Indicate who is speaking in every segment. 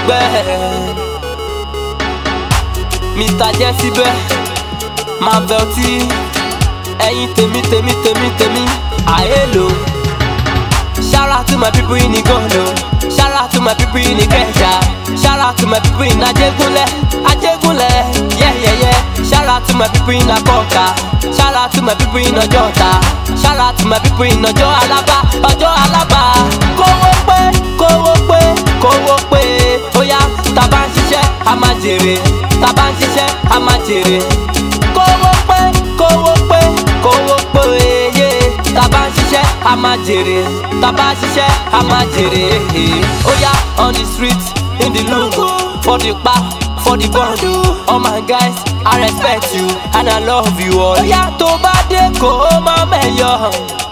Speaker 1: bẹ́ẹ̀. Mr. Jesse bẹ́ẹ̀ Marvel tí ẹ̀yin tèmi àhélò. Shout out to my people in Igondo. Shout out to my people in Ikeja. Shout out to my people in Ajegunle. Yeah. Shout out to my people in Akoka. Shout out to my people in Ojota. Shout out to my people in Ojo Alaba. Kówó pé. Oya, tá bá ń ṣiṣẹ́, a máa jèrè. Tá bá ń ṣiṣẹ́, a máa jèrè. Kówó pé. Tá bá ń ṣiṣẹ́, a máa jèrè. Tá bá ń ṣiṣẹ́, a máa jèrè. Oya, on the street, in the lungu, for the pa, for the bundle. All my guys, I respect you and I love you all. Oya, tó bá dé kó o máa mẹ́yọ̀.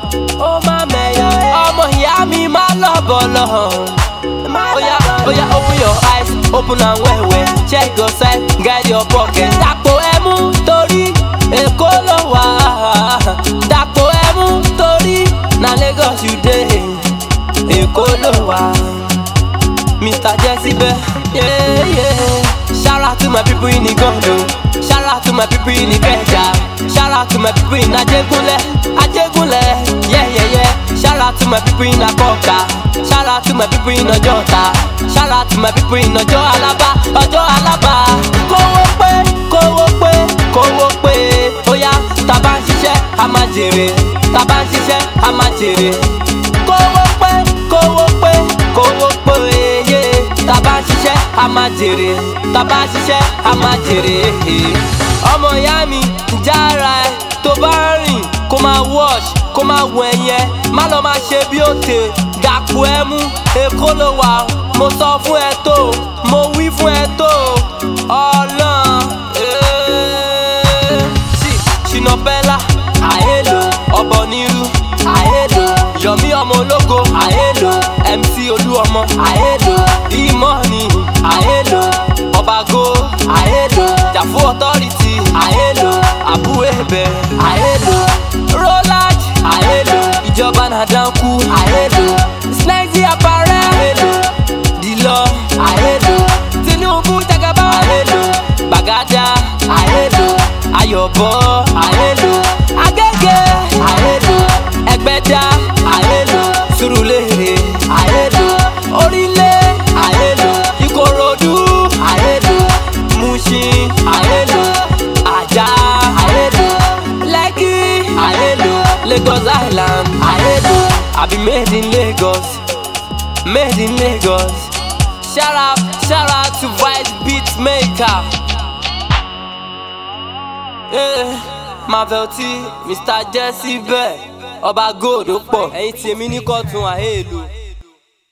Speaker 1: Ọmọ ìyá mi máa lọ́bọ̀lọ́. Oya, open your eyes, open and well. Check your side, guide your pocket. Dàpọ̀ ẹmu torí Èkó ló wà. Dàpọ̀ ẹmu torí na Lagos you dey. Èkó ló wà. Mr. Jesse bẹ́ẹ̀. Yeah. Shout out to my people in Igondo. Shout out to my people in Ikeja. Shout out to my people in Ajegunle. Yeah. Shout out to my people in Akoka. Shout out to my people in Ojota. Shout out to my people in Ojo Alaba. Kówó pé. Oya, tá bá ń ṣiṣẹ́, a máa jèrè. Tá bá ń ṣiṣẹ́, a máa jèrè. Kówó pé. Tá bá ń ṣiṣẹ́, a máa jèrè. Tá bá ń ṣiṣẹ́, a máa jèrè. Ọmọ ìyá mi jára ẹ tó bá ń rìn kó máa wash kó máa wọ ẹ̀yẹ má lọ máa ṣe bí òtè. Dàpọ̀ ẹmu Èkó ló wà. Mo sọ fún ẹ tó, mo wí fún ẹ tó. Ọlọ́run Shina Bella àhélò. Ọ̀bọ̀nirú àhélò. Yomi ọmọ ológo àhélò. MC Olúọmọ àhélò. E-Money àhélò. Ọbago àhélò. Jàfú authority àhélò. Àbúwébẹ àhélò. Rolaj àhélò. Ìjọba Nàdánkù àhélò. Snazzy apparel àhélò. Dìlọ àhélò. Tinubu Jagaba àhélò. Gbàgádà àhélò. Ayọ̀bọ àhélò. Agége àhélò. Ẹgbẹ́dá àhélò. Surulere àhélò. Orílẹ̀ àhélò. Ìkòròdú àhélò. Mushin àhélò. Ajah àhélò. Lekki àhélò. Lagos Island àhélò. I be made in Lagos. Shout out to Vice Beatmaker. Marvel tí Mr. Jesse bẹ́ẹ̀ Ọba Gold ó pọ̀. Ẹ̀yin tí èmi ní kọ́tún àhélò.